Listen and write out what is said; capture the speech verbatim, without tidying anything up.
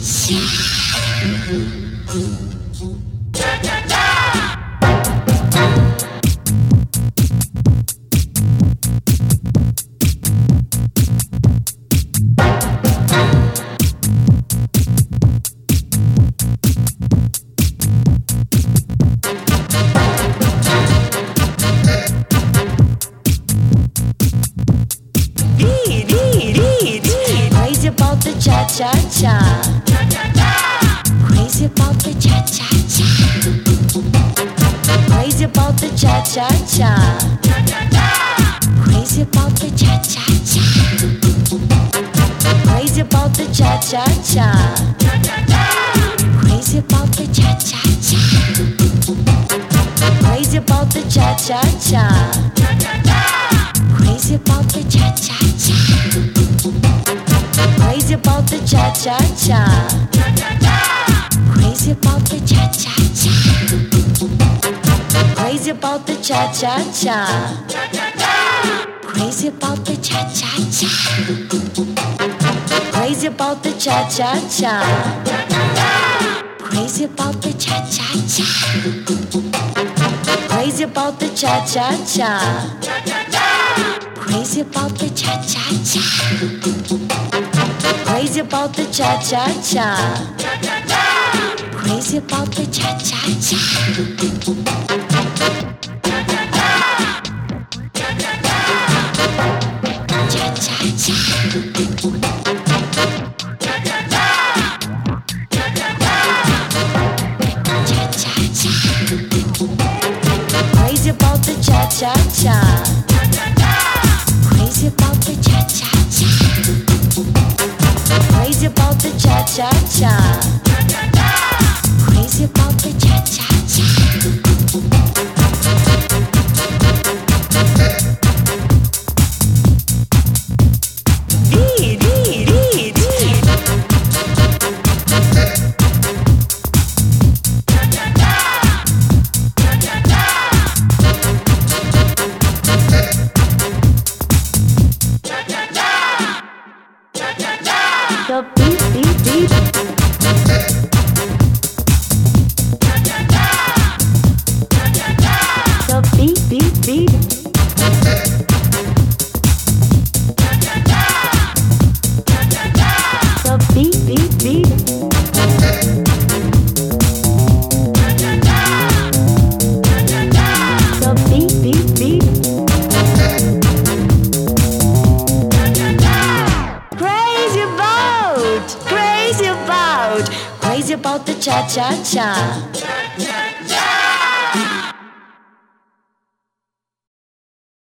Crazy about the cha cha cha. Crazy about the cha cha cha. Crazy about the cha cha cha. Crazy about the cha cha cha. Crazy about the cha cha cha. Crazy about the cha cha cha. Crazy about the cha cha cha. Crazy about the cha cha cha. Crazy about the cha cha cha. Crazy about the cha cha cha. Crazy about the cha cha cha. Crazy about the cha cha cha. Crazy about the cha cha cha. Crazy about the cha cha cha. Crazy about the cha cha cha. Crazy about the cha cha cha. Crazy about the cha cha cha. Crazy about the cha cha cha. Cha cha cha. Cha cha cha. Crazy about the cha cha cha. Crazy about the cha cha cha. Crazy about the cha cha cha. Crazy about the cha cha cha. Dee dee dee dee. The beat, beat, beat. The beat, beat, beat. The beat, beat, beat. The beat, beat, beat. Crazy about, crazy about, crazy about the cha cha cha.